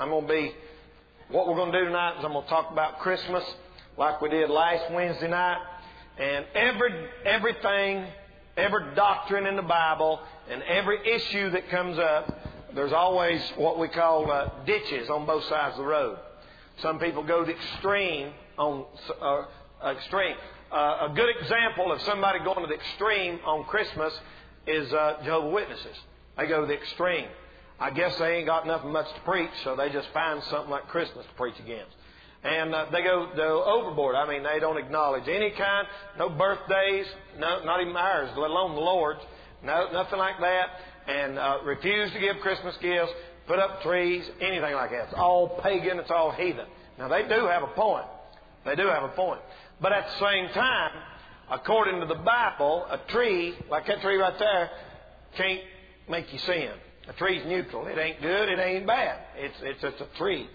What we're going to do tonight is I'm going to talk about Christmas like we did last Wednesday night. And everything, every doctrine in the Bible and every issue that comes up, there's always what we call ditches on both sides of the road. Some people go to the extreme extreme. A good example of somebody going to the extreme on Christmas is Jehovah's Witnesses. They go to the extreme. I guess they ain't got nothing much to preach, so they just find something like Christmas to preach against. And they go overboard. I mean, they don't acknowledge any kind, no birthdays, no, not even ours, let alone the Lord's, no, nothing like that, and refuse to give Christmas gifts, put up trees, anything like that. It's all pagan, it's all heathen. Now, they do have a point. They do have a point. But at the same time, according to the Bible, a tree, like that tree right there, can't make you sin. A tree's neutral. It ain't good, it ain't bad. It's just a tree.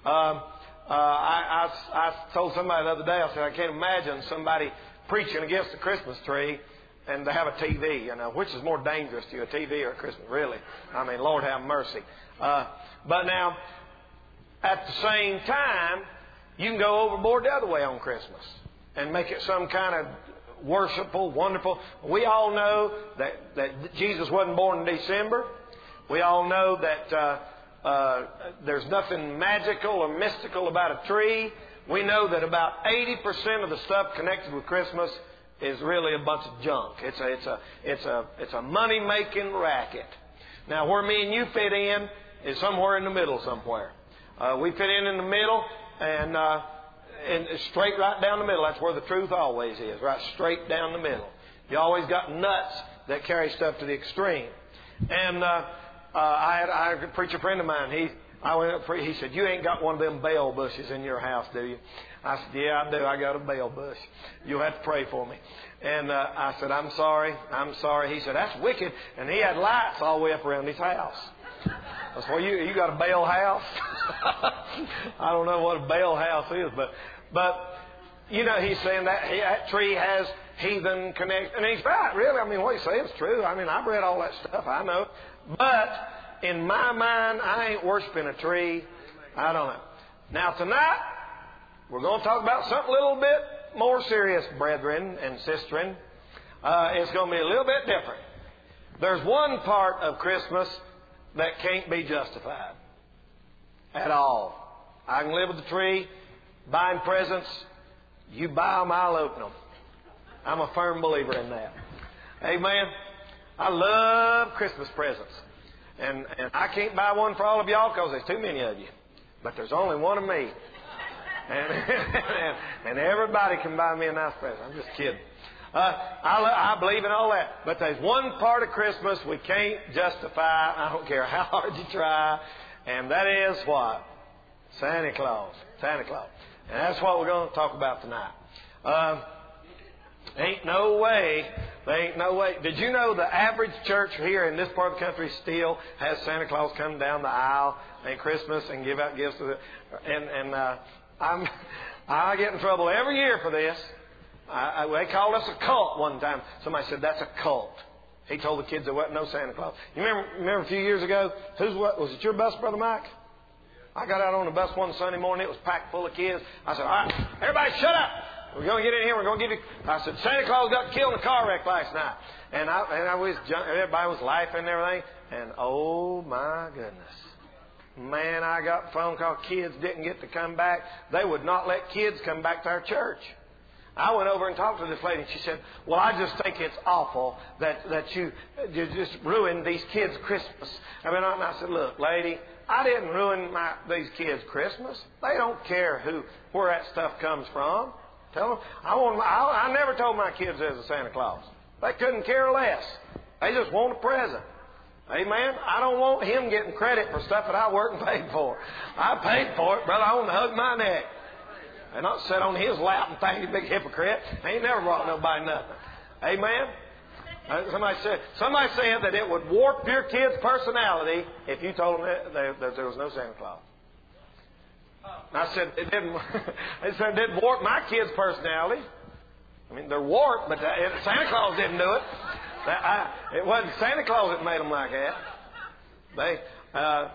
I told somebody the other day, I said, I can't imagine somebody preaching against the Christmas tree and they have a TV. Which is more dangerous to you, a TV or a Christmas? Really? I mean, Lord have mercy. But now, at the same time, you can go overboard the other way on Christmas and make it some kind of worshipful, wonderful. We all know that Jesus wasn't born in December. We all know that there's nothing magical or mystical about a tree. We know that about 80% of the stuff connected with Christmas is really a bunch of junk. It's a money-making racket. Now, where me and you fit in is somewhere in the middle somewhere. We fit in the middle and straight right down the middle. That's where the truth always is, right straight down the middle. You always got nuts that carry stuff to the extreme. And I had a preacher friend of mine. He said, "You ain't got one of them bail bushes in your house, do you?" I said, "Yeah, I do. I got a bail bush. You'll have to pray for me." And I said, I'm sorry. He said, "That's wicked." And he had lights all the way up around his house. I said, "Well, you got a bail house?" I don't know what a bail house is, but he's saying that tree has heathen connection. And he's right, really. I mean, what he says is true. I mean, I've read all that stuff. I know. But in my mind, I ain't worshiping a tree. I don't know. Now, tonight, we're going to talk about something a little bit more serious, brethren and sistren. It's going to be a little bit different. There's one part of Christmas that can't be justified at all. I can live with the tree, buying presents. You buy them, I'll open them. I'm a firm believer in that. Amen. I love Christmas presents. And I can't buy one for all of y'all because there's too many of you. But there's only one of me. And everybody can buy me a nice present. I'm just kidding. I believe in all that. But there's one part of Christmas we can't justify. I don't care how hard you try. And that is what? Santa Claus. Santa Claus. And that's what we're going to talk about tonight. Ain't no way. Did you know the average church here in this part of the country still has Santa Claus come down the aisle at Christmas and give out gifts to I get in trouble every year for this. They called us a cult one time. Somebody said, "That's a cult." He told the kids there wasn't no Santa Claus. You remember a few years ago? Was it your bus, Brother Mike? I got out on the bus one Sunday morning. It was packed full of kids. I said, "All right, everybody shut up. We're going to get in here. We're going to give you..." I said, "Santa Claus got killed in a car wreck last night." And everybody was laughing and everything. And oh my goodness. Man, I got a phone call. Kids didn't get to come back. They would not let kids come back to our church. I went over and talked to this lady. She said, "Well, I just think it's awful that you just ruined these kids' Christmas." I said, "Look, lady, I didn't ruin these kids' Christmas. They don't care where that stuff comes from. Tell them I never told my kids there's a Santa Claus. They couldn't care less. They just want a present. Amen. I don't want him getting credit for stuff that I worked and paid for. I paid for it, brother. I want to hug my neck. And not sit on his lap and think he's a big hypocrite. He ain't never brought nobody nothing. Amen. Somebody said that it would warp your kid's personality if you told them that there was no Santa Claus. And I said it didn't. They said it didn't warp my kid's personality. I mean, they're warped, but Santa Claus didn't do it. It wasn't Santa Claus that made them like that.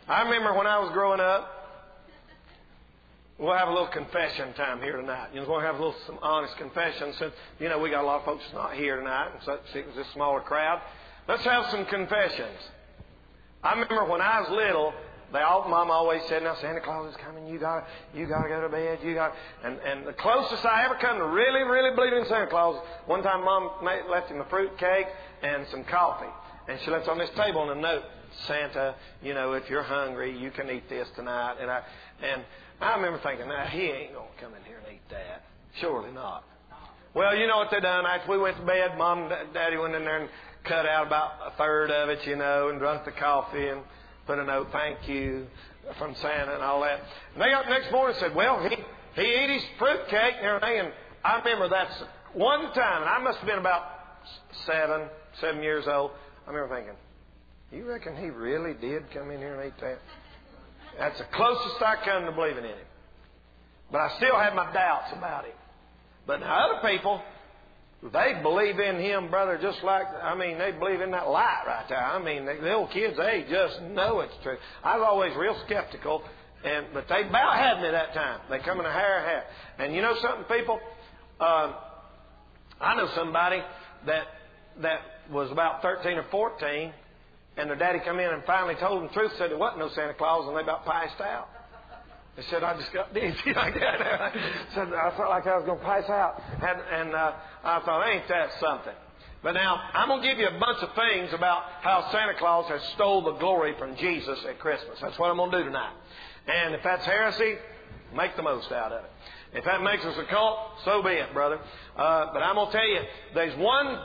I remember when I was growing up, we'll have a little confession time here tonight. We're going to have some honest confession since, we got a lot of folks not here tonight, and so it was a smaller crowd. Let's have some confessions. I remember when I was little, Mom always said, "Now Santa Claus is coming. You gotta go to bed. And the closest I ever come to really, really believing in Santa Claus, one time Mom left him a fruit cake and some coffee, and she left it on this table and a note, "Santa, if you're hungry, you can eat this tonight." And I remember thinking, "Now he ain't gonna come in here and eat that. Surely not." Well, you know what they done? After we went to bed, Mom and Daddy went in there and cut out about a third of it, and drunk the coffee and put a note, "Thank you," from Santa and all that. And they got up the next morning and said, "Well, he ate his fruit cake and everything." And I remember that's one time, and I must have been about 7 years old. I remember thinking, "You reckon he really did come in here and eat that?" That's the closest I come to believing in him. But I still have my doubts about him. But now other people, they believe in him, brother, just like, they believe in that light right there. The little kids, they just know it's true. I was always real skeptical, but they about had me that time. They come in a hair hat. And you know something, people? I know somebody that was about 13 or 14, and their daddy come in and finally told them the truth, said there wasn't no Santa Claus, and they about passed out. They said, "I just got dizzy like that." Said, "I felt like I was going to pass out." And I thought, ain't that something? But now, I'm going to give you a bunch of things about how Santa Claus has stole the glory from Jesus at Christmas. That's what I'm going to do tonight. And if that's heresy, make the most out of it. If that makes us a cult, so be it, brother. But I'm going to tell you, there's one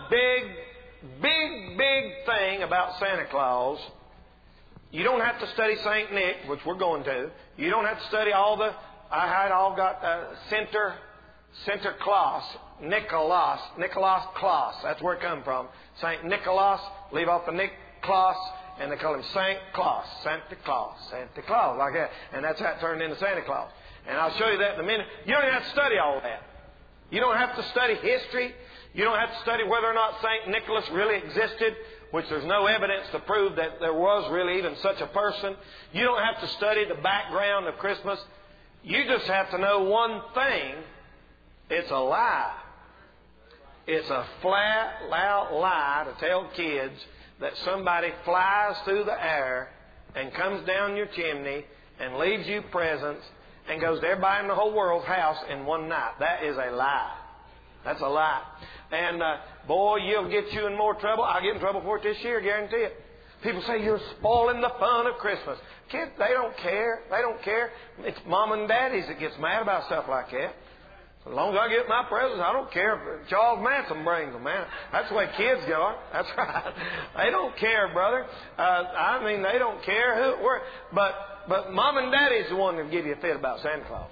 big thing about Santa Claus. You don't have to study St. Nick, which we're going to. You don't have to study all the... I had all got Center Claus, Nicholas Claus. That's where it comes from. St. Nicholas, leave off the Nick Claus, and they call him St. Claus, Santa Claus, like that. And that's how it turned into Santa Claus. And I'll show you that in a minute. You don't even have to study all that. You don't have to study history. You don't have to study whether or not St. Nicholas really existed, which there's no evidence to prove that there was really even such a person. You don't have to study the background of Christmas. You just have to know one thing. It's a lie. It's a flat, loud lie to tell kids that somebody flies through the air and comes down your chimney and leaves you presents and goes to everybody in the whole world's house in one night. That is a lie. That's a lie. And boy, you'll get you in more trouble. I'll get in trouble for it this year, guarantee it. People say you're spoiling the fun of Christmas. Kids, they don't care. They don't care. It's mom and daddies that gets mad about stuff like that. As long as I get my presents, I don't care if Charles Manson brings them, man. That's the way kids go. That's right. They don't care, brother. They don't care but mom and daddy's the one that give you a fit about Santa Claus.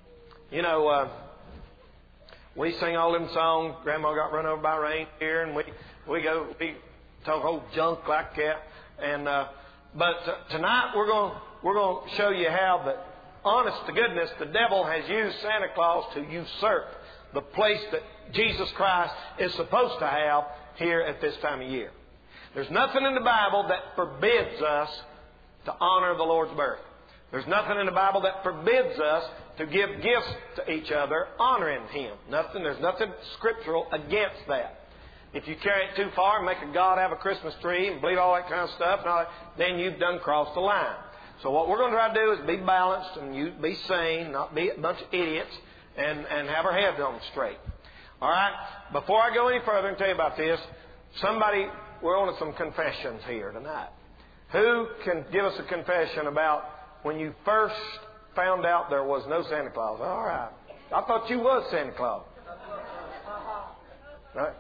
We sing all them songs. Grandma got run over by a reindeer, and we talk old junk like that. And but tonight we're going to show you how that, honest to goodness, the devil has used Santa Claus to usurp the place that Jesus Christ is supposed to have here at this time of year. There's nothing in the Bible that forbids us to honor the Lord's birth. There's nothing in the Bible that forbids us to give gifts to each other honoring Him. There's nothing scriptural against that. If you carry it too far and make a God have a Christmas tree and believe all that kind of stuff, then you've done crossed the line. So what we're going to try to do is be balanced and you be sane, not be a bunch of idiots, and have our heads on straight. All right? Before I go any further and tell you about this, we're on some confessions here tonight. Who can give us a confession about when you first found out there was no Santa Claus? All right. I thought you was Santa Claus. Right?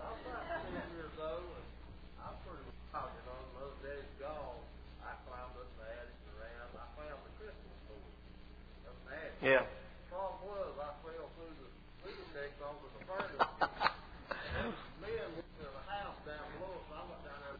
Yeah. The problem was I fell through the deck onto the furnace. Men went to the house down below, so I went down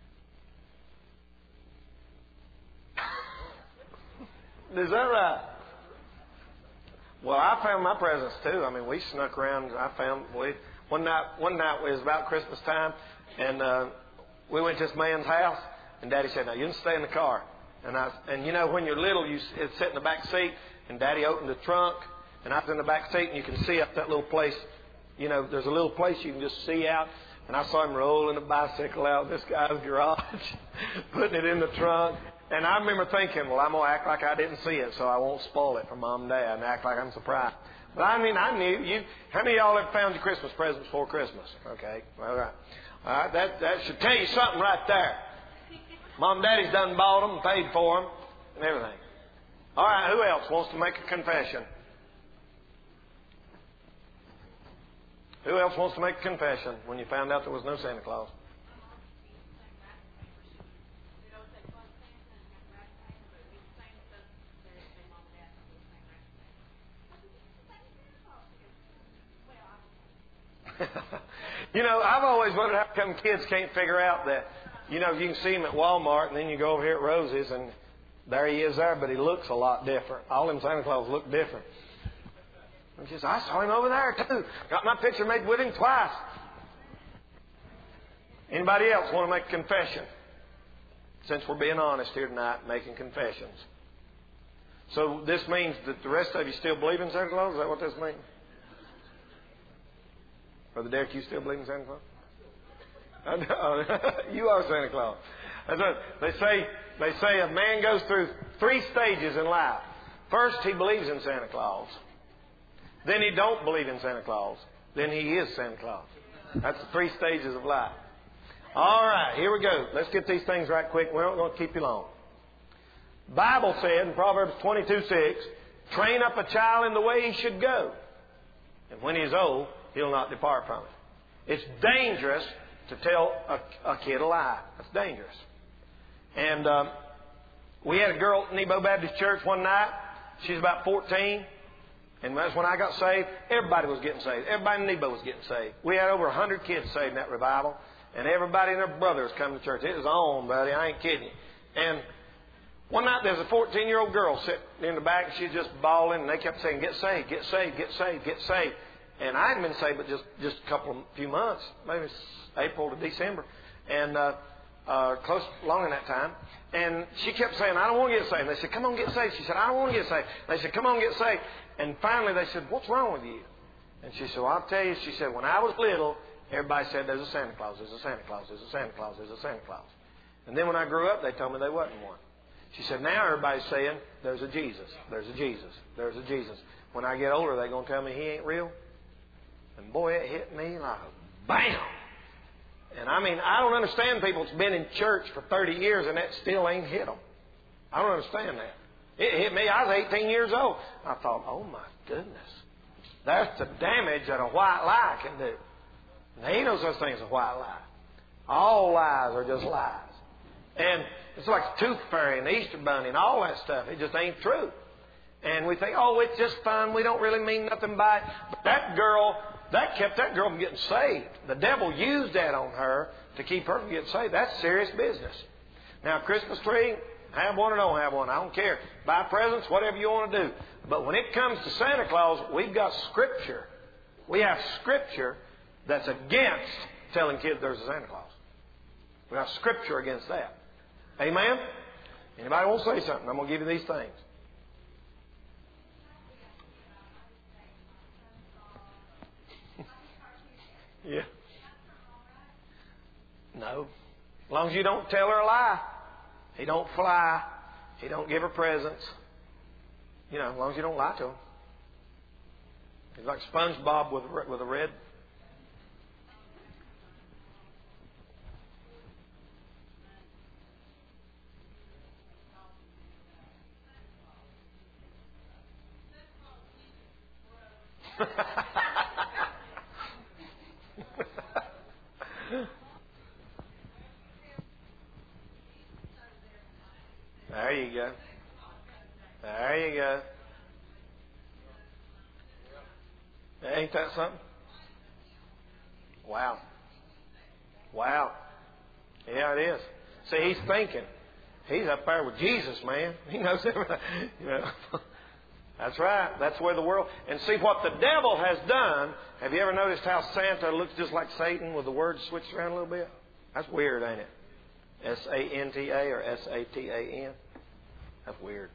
there. Is that right? Well, I found my presents too. We snuck around. One night it was about Christmas time, and we went to this man's house, and Daddy said, "Now you can stay in the car." And you know, when you're little, you sit in the back seat, and Daddy opened the trunk, and I was in the back seat, and you can see up that little place. You know, there's a little place you can just see out. And I saw him rolling a bicycle out of this guy's garage, putting it in the trunk. And I remember thinking, well, I'm going to act like I didn't see it so I won't spoil it for Mom and Dad and act like I'm surprised. But I mean, I knew you. How many of y'all ever found your Christmas presents before Christmas? Okay, all right. All right, that should tell you something right there. Mom and Daddy's done bought them, paid for them, and everything. All right, who else wants to make a confession? Who else wants to make a confession when you found out there was no Santa Claus? You know, I've always wondered how come kids can't figure out that, you know, you can see him at Walmart and then you go over here at Rosie's and there he is there, but he looks a lot different. All them Santa Claus look different. And she says, I saw him over there too. Got my picture made with him twice. Anybody else want to make a confession? Since we're being honest here tonight, making confessions. So this means that the rest of you still believe in Santa Claus? Is that what this means? Brother Derek, you still believe in Santa Claus? You are Santa Claus. They say a man goes through 3 stages in life. First, he believes in Santa Claus. Then he don't believe in Santa Claus. Then he is Santa Claus. That's the 3 stages of life. All right, here we go. Let's get these things right quick. We're not going to keep you long. The Bible said in Proverbs 22:6, train up a child in the way he should go. And when he is old, he'll not depart from it. It's dangerous to tell a kid a lie. That's dangerous. And we had a girl at Nebo Baptist Church one night. She's about 14. And that's when I got saved. Everybody was getting saved. Everybody in Nebo was getting saved. We had over 100 kids saved in that revival. And everybody and their brothers come to church. It was on, buddy. I ain't kidding you. And one night there's a 14-year-old girl sitting in the back. And she's just bawling. And they kept saying, get saved, get saved, get saved, get saved. And I hadn't been saved but just a few months. Maybe April to December. And close along in that time. And she kept saying, I don't want to get saved. They said, come on, get saved. She said, I don't want to get saved. They said, come on, get saved. And finally they said, what's wrong with you? And she said, well, I'll tell you. She said, when I was little, everybody said, there's a Santa Claus, there's a Santa Claus, there's a Santa Claus, there's a Santa Claus. And then when I grew up, they told me there wasn't one. She said, now everybody's saying, there's a Jesus, there's a Jesus, there's a Jesus. When I get older, they're going to tell me he ain't real. And boy, it hit me like a bam. And I mean, I don't understand people that's been in church for 30 years and that still ain't hit them. I don't understand that. It hit me. I was 18 years old. I thought, oh my goodness. That's the damage that a white lie can do. There ain't no such thing as a white lie. All lies are just lies. And it's like the Tooth Fairy and the Easter Bunny and all that stuff. It just ain't true. And we think, oh, it's just fun. We don't really mean nothing by it. But that girl, that kept that girl from getting saved. The devil used that on her to keep her from getting saved. That's serious business. Now, Christmas tree, have one or don't have one. I don't care. Buy presents, whatever you want to do. But when it comes to Santa Claus, we've got Scripture. We have Scripture that's against telling kids there's a Santa Claus. We have Scripture against that. Amen? Anybody want to say something? I'm going to give you these things. Yeah. No. As long as you don't tell her a lie. He don't fly. He don't give her presents. You know, as long as you don't lie to him. He's like SpongeBob with a red. There you go. There you go. Ain't that something? Wow. Wow. Yeah, it is. See, he's thinking. He's up there with Jesus, man. He knows everything. You know. That's right. That's where the world... And see, what the devil has done... Have you ever noticed how Santa looks just like Satan with the words switched around a little bit? That's weird, ain't it? S-A-N-T-A or S-A-T-A-N. That's weird.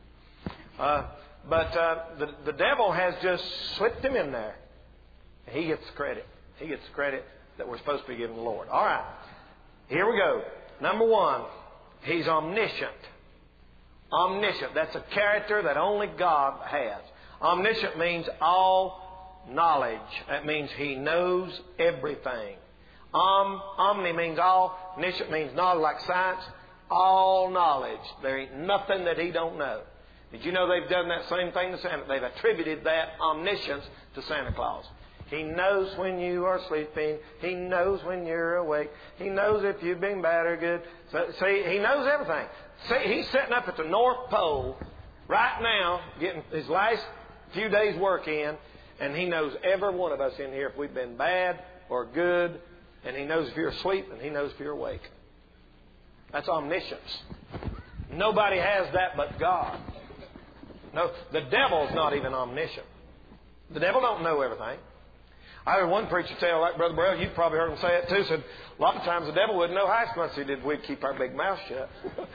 But the devil has just slipped him in there. He gets the credit. He gets the credit that we're supposed to be giving the Lord. All right. Here we go. Number one, He's omniscient. Omniscient. That's a character that only God has. Omniscient means all knowledge. That means He knows everything. Omni means all. Omniscient means knowledge, like science. All knowledge. There ain't nothing that He don't know. Did you know they've done that same thing to Santa? They've attributed that omniscience to Santa Claus. He knows when you are sleeping. He knows when you're awake. He knows if you've been bad or good. So, see, He knows everything. See, He's sitting up at the North Pole right now, getting his last few days' work in, and He knows every one of us in here if we've been bad or good, and He knows if you're asleep, and He knows if you're awake. That's omniscience. Nobody has that but God. No, the devil's not even omniscient. The devil don't know everything. I heard one preacher tell, like Brother Burrell, you've probably heard him say it too, said a lot of times the devil wouldn't know how much he did if we'd keep our big mouth shut.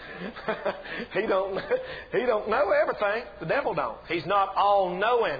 He don't know everything. The devil don't. He's not all-knowing.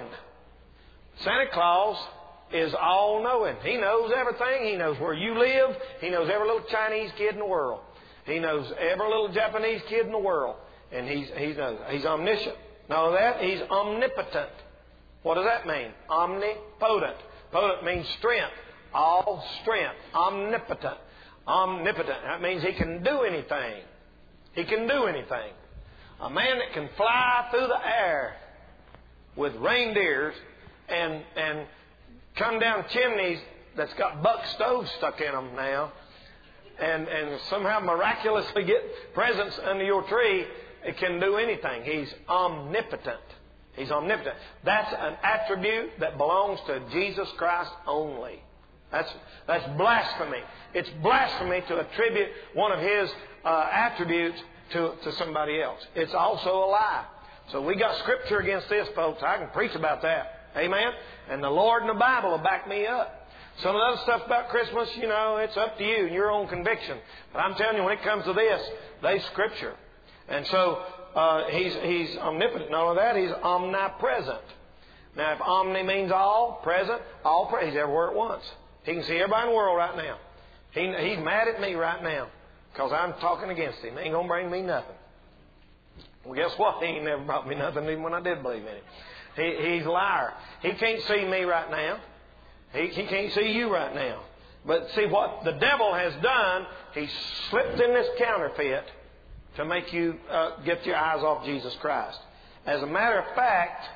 Santa Claus is all-knowing. He knows everything. He knows where you live. He knows every little Chinese kid in the world. He knows every little Japanese kid in the world. And he's omniscient. Not only that, He's omnipotent. What does that mean? Omnipotent. Potent means strength. All strength. Omnipotent. Omnipotent. That means He can do anything. He can do anything. A man that can fly through the air with reindeers and come down chimneys that's got buck stoves stuck in them now and somehow miraculously get presents under your tree, it can do anything. He's omnipotent. He's omnipotent. That's an attribute that belongs to Jesus Christ only. That's blasphemy. It's blasphemy to attribute one of His attributes to somebody else. It's also a lie. So we got Scripture against this, folks. I can preach about that. Amen? And the Lord and the Bible will back me up. Some of the other stuff about Christmas, it's up to you and your own conviction. But I'm telling you, when it comes to this, there's Scripture. And so He's omnipotent. Not only that, He's omnipresent. Now, if omni means all, present, He's everywhere at once. He can see everybody in the world right now. He's mad at me right now because I'm talking against Him. He ain't going to bring me nothing. Well, guess what? He ain't never brought me nothing even when I did believe in Him. He's a liar. He can't see me right now. He can't see you right now. But see what the devil has done, he's slipped in this counterfeit to make you get your eyes off Jesus Christ. As a matter of fact,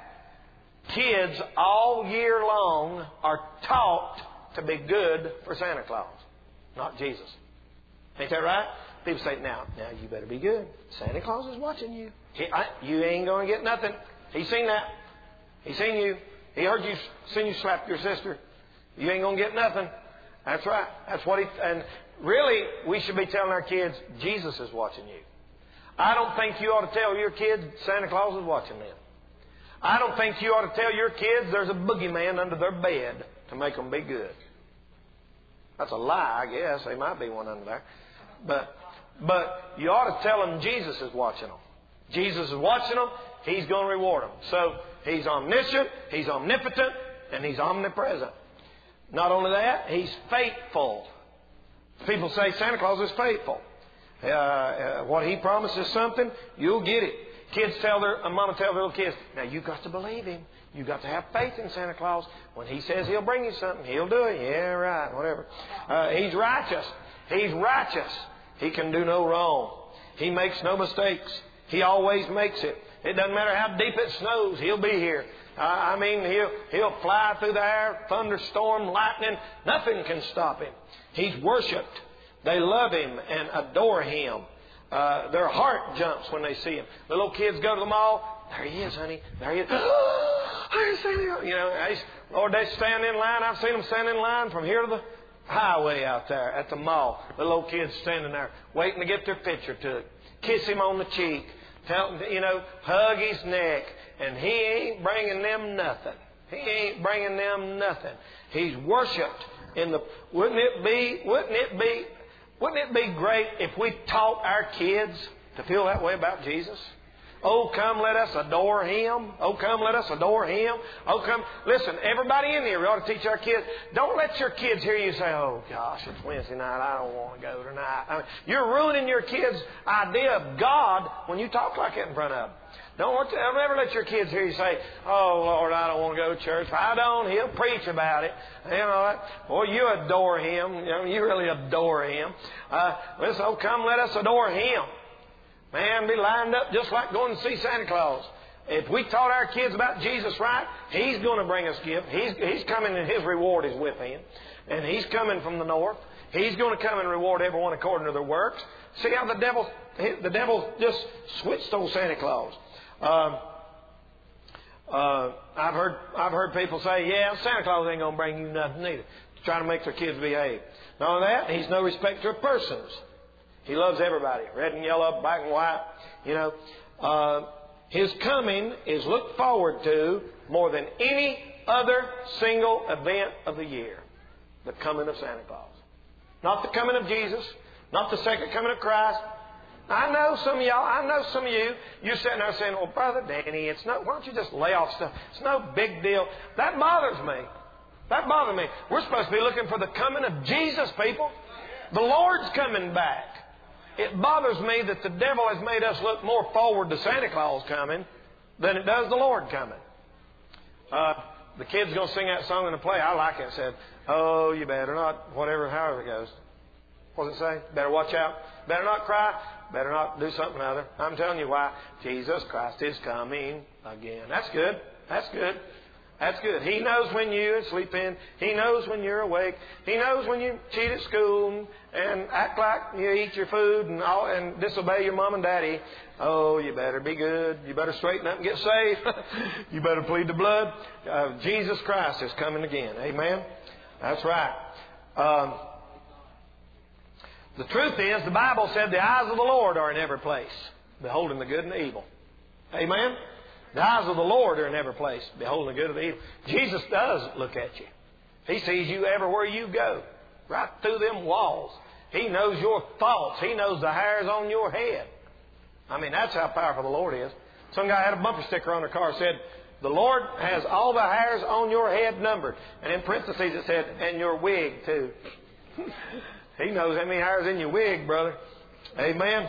kids all year long are taught to be good for Santa Claus, not Jesus. Ain't that right? People say, now you better be good. Santa Claus is watching you. You ain't going to get nothing. He's seen that. He's seen you. He heard you, seen you slap your sister. You ain't going to get nothing. That's right. That's what and really, we should be telling our kids, Jesus is watching you. I don't think you ought to tell your kids Santa Claus is watching them. I don't think you ought to tell your kids there's a boogeyman under their bed to make them be good. That's a lie, I guess. There might be one under there. But you ought to tell them Jesus is watching them. Jesus is watching them. He's going to reward them. So He's omniscient, He's omnipotent, and He's omnipresent. Not only that, He's faithful. People say Santa Claus is faithful. What He promises something, you'll get it. Kids mama tell their little kids, now you've got to believe Him. You've got to have faith in Santa Claus. When He says He'll bring you something, He'll do it. Yeah, right, whatever. He's righteous. He's righteous. He can do no wrong. He makes no mistakes. He always makes it. It doesn't matter how deep it snows, He'll be here. He'll fly through the air, thunderstorm, lightning. Nothing can stop Him. He's worshipped. They love Him and adore Him. Their heart jumps when they see Him. The little kids go to the mall. There He is, honey. There He is. Lord, they stand in line. I've seen them stand in line from here to the highway out there at the mall. The little kids standing there waiting to get their picture took. Kiss Him on the cheek. Hug His neck. And He ain't bringing them nothing. He ain't bringing them nothing. He's worshipped in the... Wouldn't it be great if we taught our kids to feel that way about Jesus? Oh, come, let us adore Him. Oh, come, let us adore Him. Oh, come. Listen, everybody in here, we ought to teach our kids. Don't let your kids hear you say, oh, gosh, it's Wednesday night. I don't want to go tonight. I mean, you're ruining your kids' idea of God when you talk like that in front of them. Don't ever let your kids hear you say, oh, Lord, I don't want to go to church. If I don't, He'll preach about it. You know, boy, you adore Him. You know, you really adore Him. Listen, oh, come, let us adore Him. Man, be lined up just like going to see Santa Claus. If we taught our kids about Jesus right, He's going to bring us gifts. He's coming and His reward is with Him. And He's coming from the north. He's going to come and reward everyone according to their works. See how the devil just switched on Santa Claus. I've heard people say, yeah, Santa Claus ain't going to bring you nothing either. Trying to make their kids behave. Not only that, He's no respecter of persons. He loves everybody, red and yellow, black and white. You know, His coming is looked forward to more than any other single event of the year. The coming of Santa Claus. Not the coming of Jesus, not the second coming of Christ. I know some of y'all, I know some of you, you're sitting there saying, well, Brother Danny, why don't you just lay off stuff? It's no big deal. That bothers me. That bothers me. We're supposed to be looking for the coming of Jesus, people. The Lord's coming back. It bothers me that the devil has made us look more forward to Santa Claus coming than it does the Lord coming. The kid's going to sing that song in the play. I like it. It said, oh, you better not, however it goes. What does it say? Better watch out. Better not cry. Better not do something other. I'm telling you why. Jesus Christ is coming again. That's good. That's good. That's good. He knows when you're sleeping. He knows when you're awake. He knows when you cheat at school and act like you eat your food and disobey your mom and daddy. Oh, you better be good. You better straighten up and get saved. You better plead the blood. Jesus Christ is coming again. Amen? That's right. The truth is, the Bible said the eyes of the Lord are in every place, beholding the good and the evil. Amen? The eyes of the Lord are in every place, beholding the good and the evil. Jesus does look at you. He sees you everywhere you go, right through them walls. He knows your thoughts. He knows the hairs on your head. I mean, that's how powerful the Lord is. Some guy had a bumper sticker on their car that said, the Lord has all the hairs on your head numbered. And in parentheses it said, and your wig too. He knows how many hairs in your wig, brother. Amen.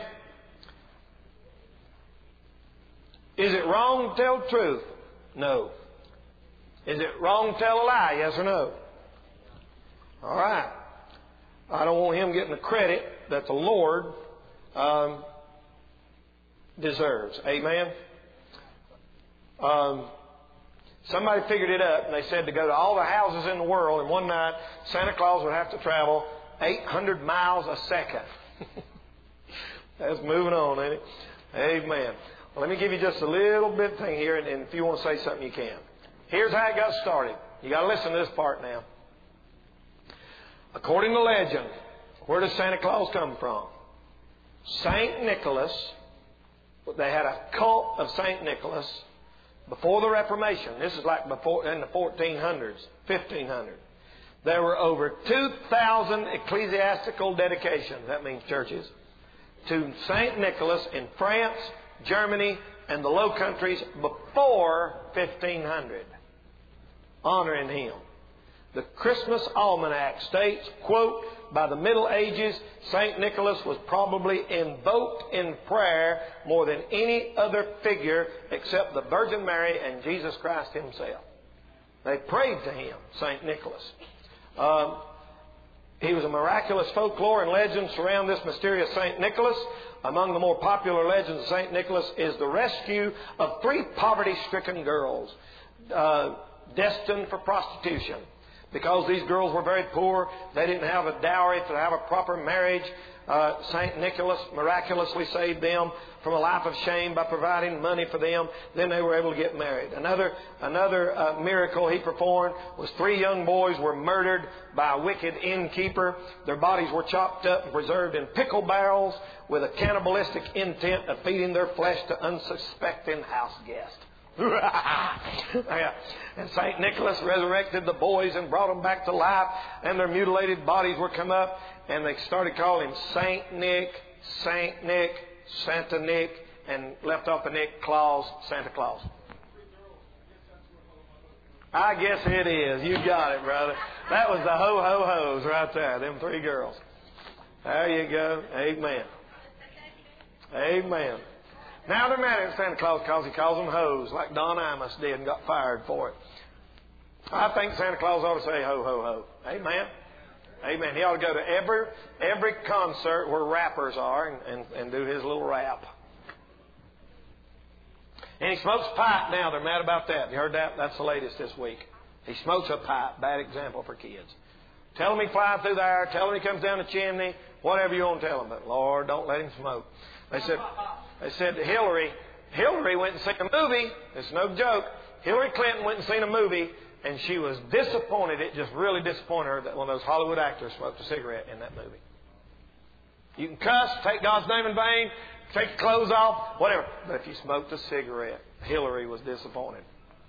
Is it wrong to tell the truth? No. Is it wrong to tell a lie? Yes or no? All right. I don't want him getting the credit that the Lord deserves. Amen. Somebody figured it up, and they said to go to all the houses in the world in one night, Santa Claus would have to travel 800 miles a second. That's moving on, ain't it? Amen. Well, let me give you just a little bit thing here, and if you want to say something, you can. Here's how it got started. You got to listen to this part now. According to legend, where does Santa Claus come from? Saint Nicholas. They had a cult of Saint Nicholas before the Reformation. This is like before in the 1400s, 1500s. There were over 2,000 ecclesiastical dedications, that means churches, to Saint Nicholas in France, Germany, and the Low Countries before 1500, honoring him. The Christmas Almanac states, quote, by the Middle Ages, St. Nicholas was probably invoked in prayer more than any other figure except the Virgin Mary and Jesus Christ Himself. They prayed to him, St. Nicholas. He was a miraculous folklore and legends surround this mysterious St. Nicholas. Among the more popular legends of St. Nicholas is the rescue of 3 poverty-stricken girls destined for prostitution. Because these girls were very poor, they didn't have a dowry to have a proper marriage. St. Nicholas miraculously saved them from a life of shame by providing money for them. Then they were able to get married. Another miracle he performed was 3 young boys were murdered by a wicked innkeeper. Their bodies were chopped up and preserved in pickle barrels with a cannibalistic intent of feeding their flesh to unsuspecting house guests. And St. Nicholas resurrected the boys and brought them back to life, and their mutilated bodies were come up, and they started calling him Saint Nick, Saint Nick, Santa Nick. and left off the Nick Claus, Santa Claus. I guess it is. You got it, brother. That was the ho-ho-hos right there, them 3 girls. There you go. Amen. Amen. Now they're mad at Santa Claus because he calls them hoes, like Don Imus did and got fired for it. I think Santa Claus ought to say ho-ho-ho. Amen. Amen. He ought to go to every concert where rappers are and do his little rap. And he smokes pipe now. They're mad about that. You heard that? That's the latest this week. He smokes a pipe. Bad example for kids. Tell him he flies through the air. Tell him he comes down the chimney. Whatever you want to tell him. But, Lord, don't let him smoke. They said to Hillary went and seen a movie. It's no joke. Hillary Clinton went and seen a movie, and she was disappointed. It just really disappointed her that one of those Hollywood actors smoked a cigarette in that movie. You can cuss, take God's name in vain, take your clothes off, whatever. But if you smoked a cigarette, Hillary was disappointed.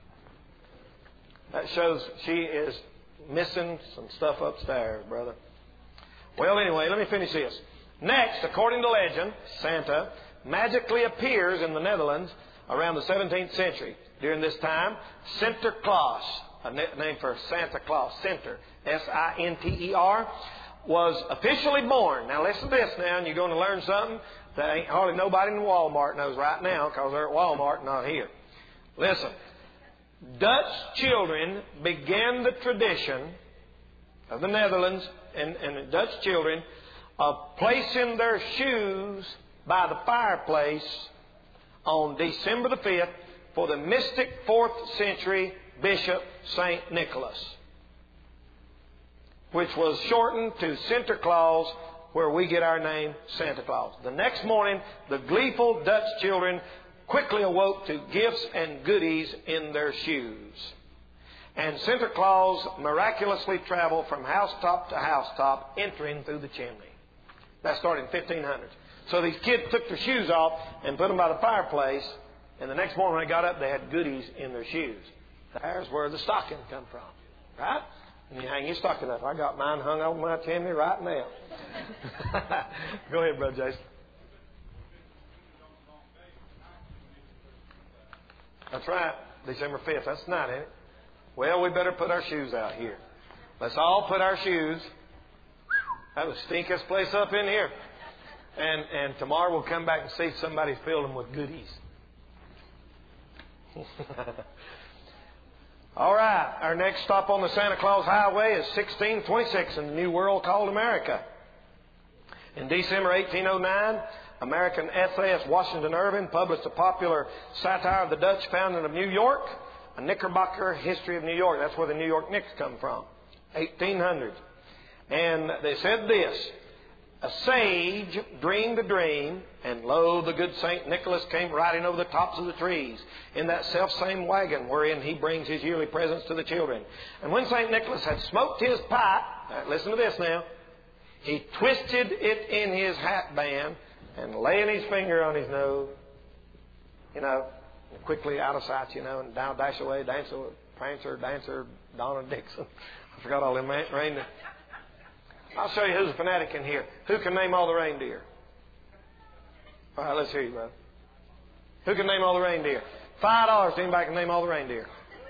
That shows she is missing some stuff upstairs, brother. Well, anyway, let me finish this. Next, according to legend, Santa magically appears in the Netherlands around the 17th century. During this time, Sinterklaas, a name for Santa Claus, Sinter, S-I-N-T-E-R, was officially born. Now listen to this now, and you're going to learn something that ain't hardly nobody in Walmart knows right now because they're at Walmart, not here. Listen. Dutch children began the tradition of the Netherlands and the Dutch children of placing their shoes by the fireplace on December the 5th for the mystic 4th century Bishop St. Nicholas, which was shortened to Sinterklaas, where we get our name Santa Claus. The next morning, the gleeful Dutch children quickly awoke to gifts and goodies in their shoes. And Sinterklaas miraculously traveled from housetop to housetop, entering through the chimney. That started in 1500s. So these kids took their shoes off and put them by the fireplace, and the next morning when they got up, they had goodies in their shoes. There's where the stocking come from, right? And you hang your stocking up. I got mine hung over my chimney right now. Go ahead, Brother Jason. That's right. December 5th. That's tonight, ain't it? Well, we better put our shoes out here. Let's all put our shoes. That was the stinkiest place up in here. And tomorrow we'll come back and see if somebody's filled them with goodies. All right. Our next stop on the Santa Claus Highway is 1626 in the New World called America. In December 1809, American essayist Washington Irving published a popular satire of the Dutch founding of New York, a Knickerbocker History of New York. That's where the New York Knicks come from, 1800s. And they said this: a sage dreamed a dream, and lo, the good St. Nicholas came riding over the tops of the trees in that self-same wagon wherein he brings his yearly presents to the children. And when St. Nicholas had smoked his pipe, listen to this now, he twisted it in his hat band and laying his finger on his nose, quickly out of sight, and down, dash away, Prancer, Dancer, Donna Dixon. I forgot all them reindeer. I'll show you who's a fanatic in here. Who can name all the reindeer? All right, let's hear you, brother. Who can name all the reindeer? $5 to anybody can name all the reindeer.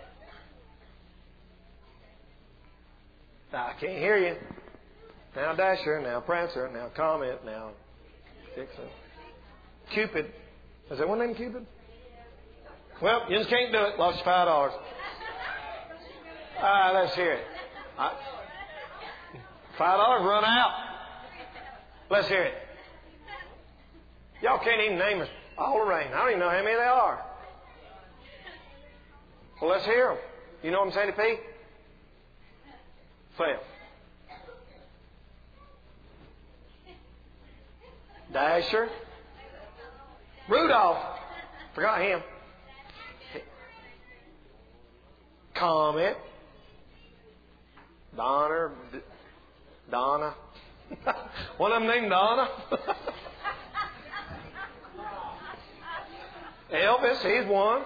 Now, I can't hear you. Now Dasher, now Prancer, now Comet, now Dixon. Cupid. Is that one named Cupid? Well, you just can't do it. Lost your $5. All right, let's hear it. $5 run out. Let's hear it. Y'all can't even name all the rain. I don't even know how many there are. Well, let's hear them. You know them, Sandy P? Say them. Dasher. Rudolph. Forgot him. Comet. Donna. One of them named Donna. Elvis, he's one.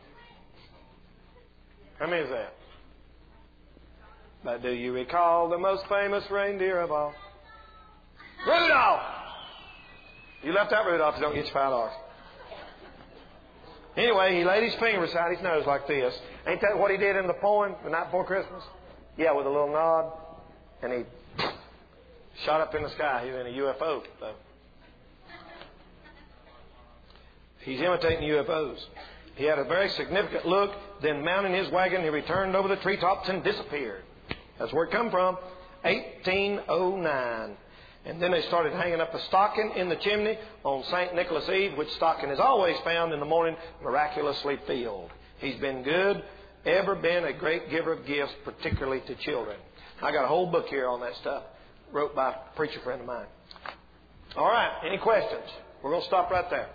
How many is that? But do you recall the most famous reindeer of all? Rudolph! You left out Rudolph, you don't get your $5. Anyway, he laid his finger beside his nose like this. Ain't that what he did in the poem, The Night Before Christmas? Yeah, with a little nod. And he shot up in the sky. He was in a UFO, though. He's imitating UFOs. He had a very significant look. Then mounting his wagon, he returned over the treetops and disappeared. That's where it come from. 1809. And then they started hanging up a stocking in the chimney on St. Nicholas Eve, which stocking is always found in the morning, miraculously filled. He's been good, ever been a great giver of gifts, particularly to children. I got a whole book here on that stuff, wrote by a preacher friend of mine. All right, any questions? We're going to stop right there.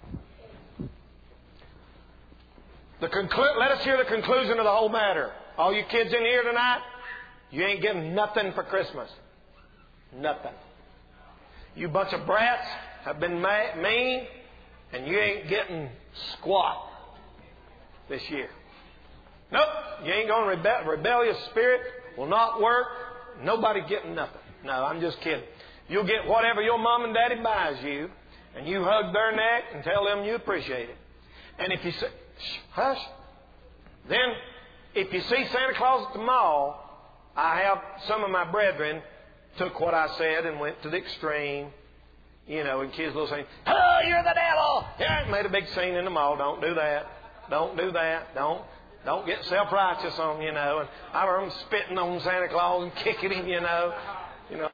Let us hear the conclusion of the whole matter. All you kids in here tonight, you ain't getting nothing for Christmas. Nothing. You bunch of brats have been mean, and you ain't getting squat this year. Nope. You ain't going to rebellious spirit will not work. Nobody getting nothing. No, I'm just kidding. You'll get whatever your mom and daddy buys you, and you hug their neck and tell them you appreciate it. And if you say, hush, then if you see Santa Claus at the mall, I have some of my brethren took what I said and went to the extreme. You know, and kids will say, "Oh, you're the devil!" Yeah, made a big scene in the mall. Don't do that. Don't do that. Don't get self-righteous on, you know. And I remember spitting on Santa Claus and kicking him, you know.